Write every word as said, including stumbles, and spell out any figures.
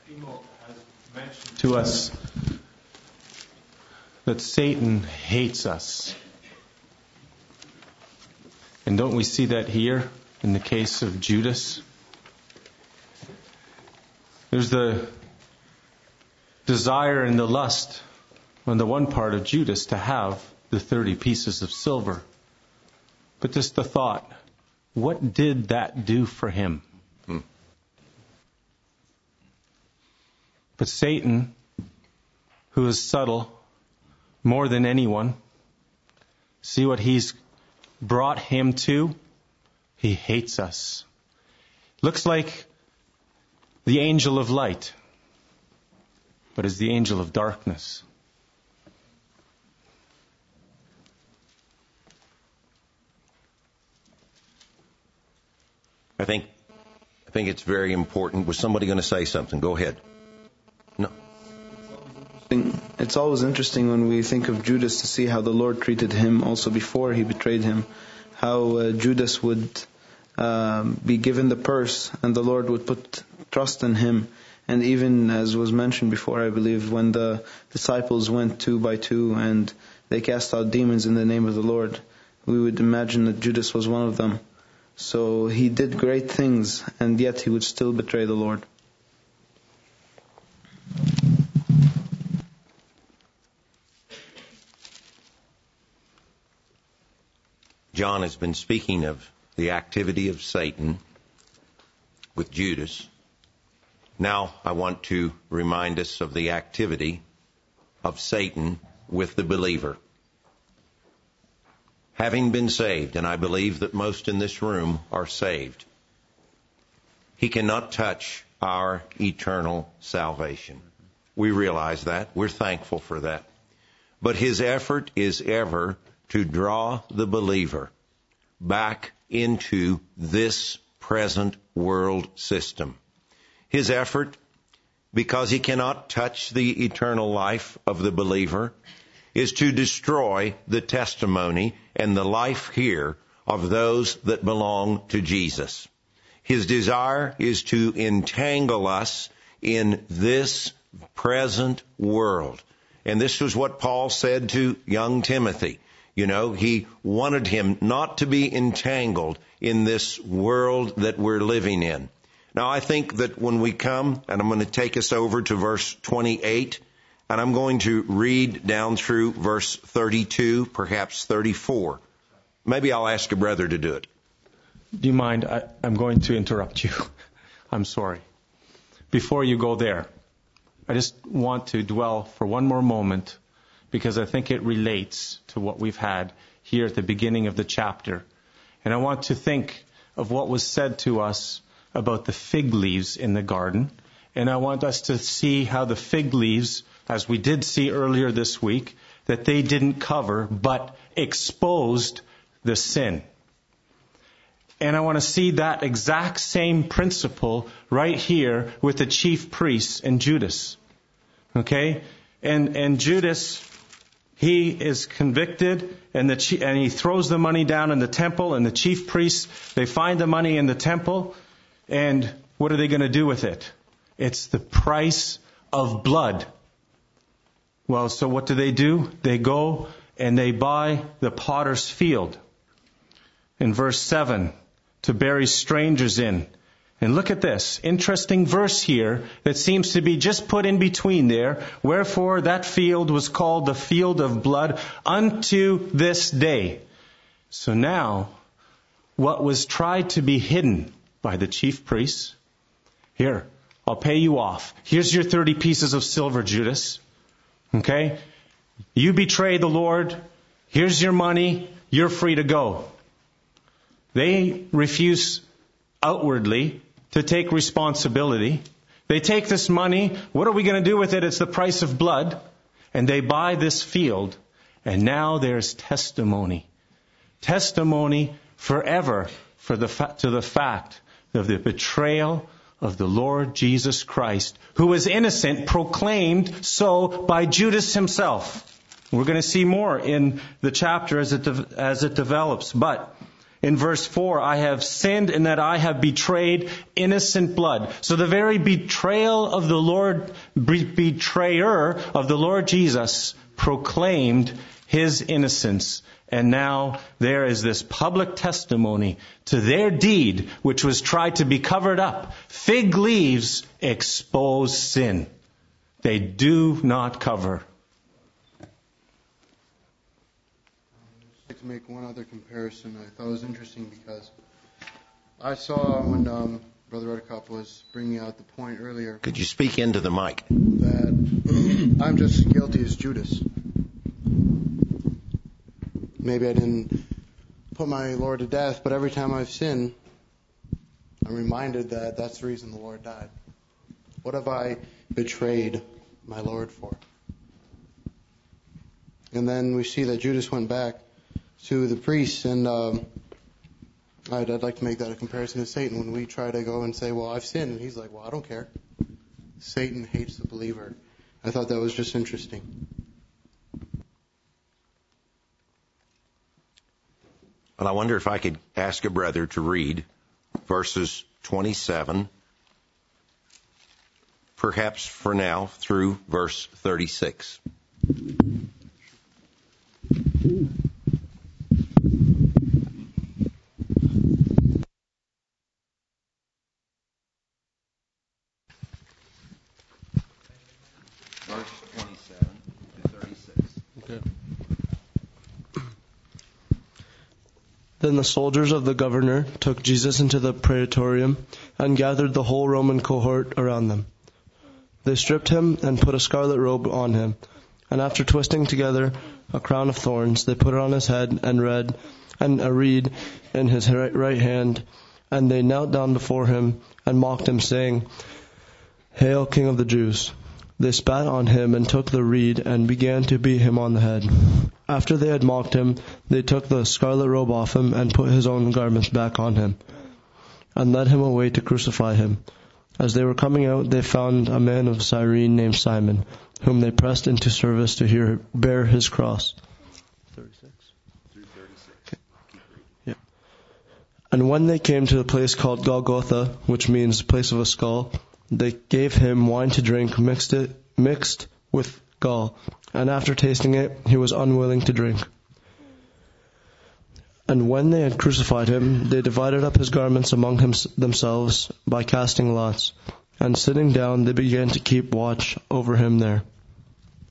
Timo has mentioned to us that Satan hates us. And don't we see that here in the case of Judas? There's the desire and the lust on the one part of Judas to have the thirty pieces of silver. But just the thought, what did that do for him? Hmm. But Satan, who is subtle more than anyone, see what he's brought him to? He hates us. Looks like the angel of light, but is the angel of darkness. I think I think it's very important. Was somebody going to say something? Go ahead. No. It's always interesting when we think of Judas to see how the Lord treated him also before he betrayed him. How uh, Judas would um, be given the purse and the Lord would put trust in him. And even as was mentioned before, I believe, when the disciples went two by two and they cast out demons in the name of the Lord, we would imagine that Judas was one of them. So he did great things, and yet he would still betray the Lord. John has been speaking of the activity of Satan with Judas. Now I want to remind us of the activity of Satan with the believer. Having been saved, and I believe that most in this room are saved, he cannot touch our eternal salvation. We realize that. We're thankful for that. But his effort is ever to draw the believer back into this present world system. His effort, because he cannot touch the eternal life of the believer, is to destroy the testimony and the life here of those that belong to Jesus. His desire is to entangle us in this present world. And this was what Paul said to young Timothy. You know, he wanted him not to be entangled in this world that we're living in. Now, I think that when we come, and I'm going to take us over to verse twenty-eight, and I'm going to read down through verse thirty-two, perhaps thirty-four. Maybe I'll ask a brother to do it. Do you mind? I, I'm going to interrupt you. I'm sorry. Before you go there, I just want to dwell for one more moment, because I think it relates to what we've had here at the beginning of the chapter. And I want to think of what was said to us about the fig leaves in the garden. And I want us to see how the fig leaves, as we did see earlier this week, that they didn't cover but exposed the sin. And I want to see that exact same principle right here with the chief priests and Judas. Okay? And and Judas, he is convicted, and the and he throws the money down in the temple, and the chief priests, they find the money in the temple, and what are they going to do with it? It's the price of blood. Well, so what do they do? They go and they buy the potter's field. In verse seven, to bury strangers in. And look at this interesting verse here that seems to be just put in between there. Wherefore that field was called the field of blood unto this day. So now, what was tried to be hidden by the chief priests, here, I'll pay you off. Here's your thirty pieces of silver, Judas. Okay? You betray the Lord. Here's your money. You're free to go. They refuse outwardly to take responsibility. They take this money. What are we going to do with it? It's the price of blood. And they buy this field. And now there's testimony. Testimony forever for the fa- to the fact of the betrayal of the Lord Jesus Christ, who was innocent, proclaimed so by Judas himself. We're going to see more in the chapter as it de- as it develops. But in verse four, I have sinned in that I have betrayed innocent blood. So the very betrayal of the Lord, be- betrayer of the Lord Jesus proclaimed His innocence. And now there is this public testimony to their deed, which was tried to be covered up. Fig leaves expose sin. They do not cover. I'd like to make one other comparison. I thought it was interesting because I saw when um, Brother Redekop was bringing out the point earlier. Could you speak into the mic? That I'm just as guilty as Judas. Maybe I didn't put my Lord to death, but every time I've sinned, I'm reminded that that's the reason the Lord died. What have I betrayed my Lord for? And then we see that Judas went back to the priests, and um, I'd, I'd like to make that a comparison to Satan when we try to go and say, well, I've sinned, and he's like, well, I don't care. Satan hates the believer. I thought that was just interesting. Well, I wonder if I could ask a brother to read verses twenty-seven, perhaps for now, through verse thirty-six. Verse twenty-seven to thirty-six. Okay. Then the soldiers of the governor took Jesus into the praetorium and gathered the whole Roman cohort around them. They stripped him and put a scarlet robe on him, and after twisting together a crown of thorns, they put it on his head and read, and a reed in his right hand, and they knelt down before him and mocked him, saying, "Hail, King of the Jews!" They spat on him and took the reed and began to beat him on the head. After they had mocked him, they took the scarlet robe off him and put his own garments back on him, and led him away to crucify him. As they were coming out, they found a man of Cyrene named Simon, whom they pressed into service to hear, bear his cross. thirty-six Through thirty-six. Yeah. And when they came to the place called Golgotha, which means place of a skull, they gave him wine to drink, mixed it mixed with gall, and after tasting it, he was unwilling to drink. And when they had crucified him, they divided up his garments among him, themselves by casting lots. And sitting down, they began to keep watch over him there.